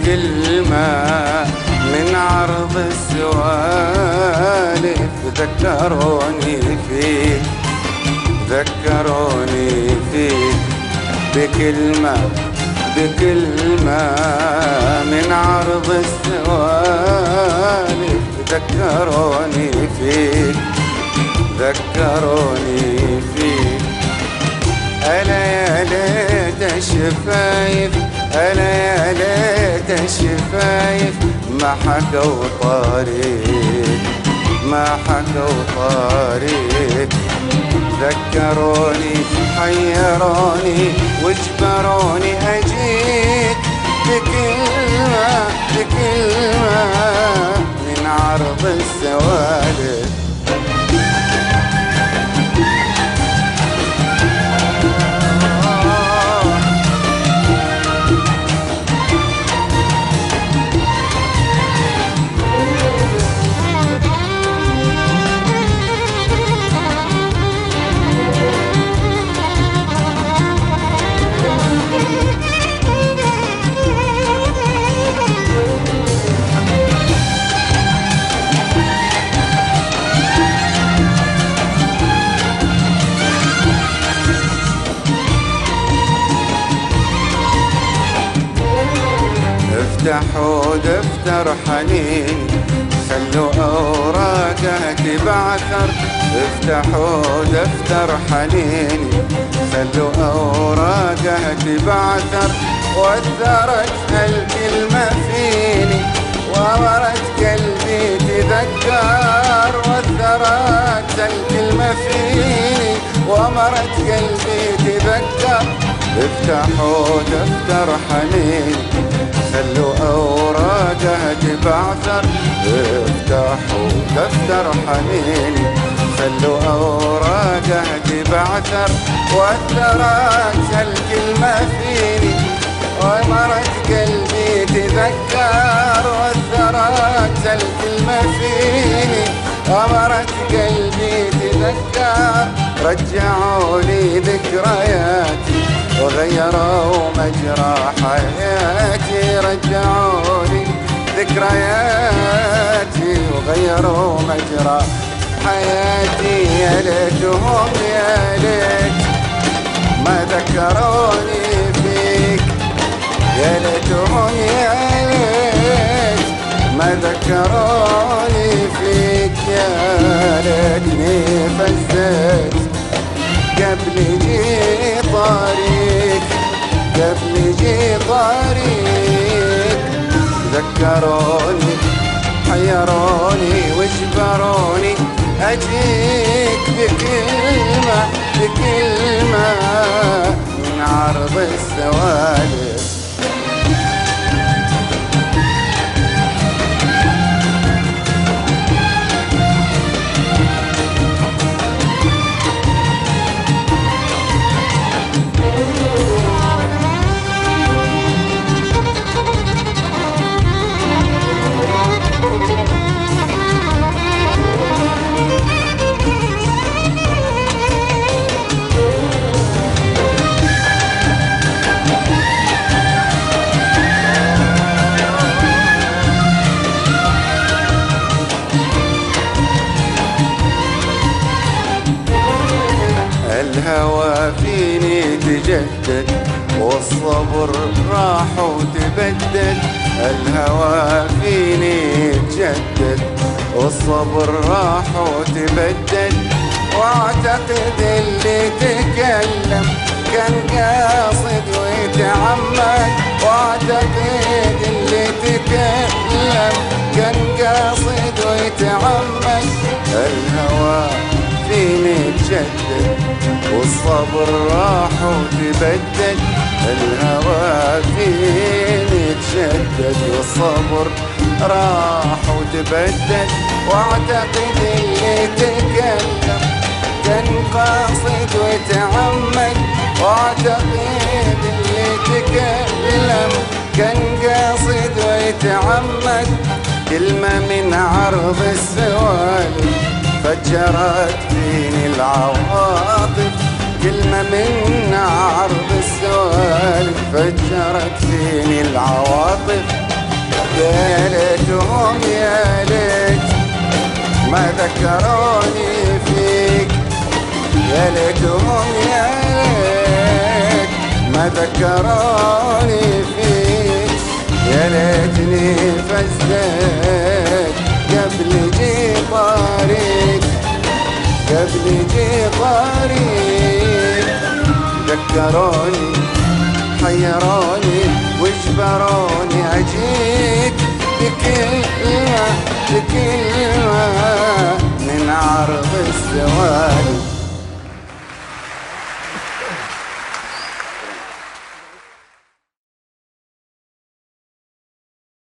بكلمة من عرض السوالف ذكروني فيك، ذكروني فيك بكلمة من عرض السوالف ذكروني فيك، ذكروني فيك. ألا يا ليت الشفايف، ألا يا ليت الشفايف ما حكوا طريق، ما حكوا طريق. ذكروني حيروني واجبروني أجيك بكلمة من عرض السوالف. افتحوا دفتر حنين خلوا أوراقها تبعثر، افتحوا دفتر حنين خلوا أوراقها تبعثر. وأثرت هالكلمة فيني وأمرت قلبي تذكر، وأثرت هالكلمة فيني وأمرت قلبي تذكر. افتحوا دفتر حنين خلوا أوراقها تبعثر، افتحوا دفتر حنين خلوا أوراقها تبعثر. وأثرت هالكلمة فيني وأمرت قلبي تذكر، وأثرت هالكلمة فيني وأمرت قلبي تذكر. رجعوا لي ذكرياتي وغيروا مجرى حياتي، رجعوا لي ذكرياتي وغيروا مجرى حياتي. يا ليتهم يا ليت ما ذكروني فيك، يا ليتهم يا ليت ما ذكروني فيك. يا ليتني فزت قبل جي طريق، قبل جي طريق. ذكروني حيروني واجبروني أجيك بكلمة من عرض السوالف. الهوى فيني تجدد والصبر راح وتبدد، الهوى فيني تجدد والصبر راح وتبدد. واعتقد اللي تكلم كان قاصد ويتعمد، واعتقد اللي تكلم كان قاصد ويتعمد. الهوى فيني تجدد والصبر راح وتبدد، الهوى فيني تجدد والصبر راح وتبدد. واعتقد اللي تكلم كان قاصد ويتعمد، واعتقد اللي تكلم كان قاصد ويتعمد. كلمة من عرض السوالف فجرت فيني العواطف، كلمة من عرض السوالف فجرت فيني العواطف. يا ليتهم يا ليت ما ذكروني فيك، يا ليتهم يا ليت ما ذكروني فيك، يا ليتني فزت قبل جي طريق، قبل جي طريق. ذكروني حيروني واجبروني أجيك بكلمة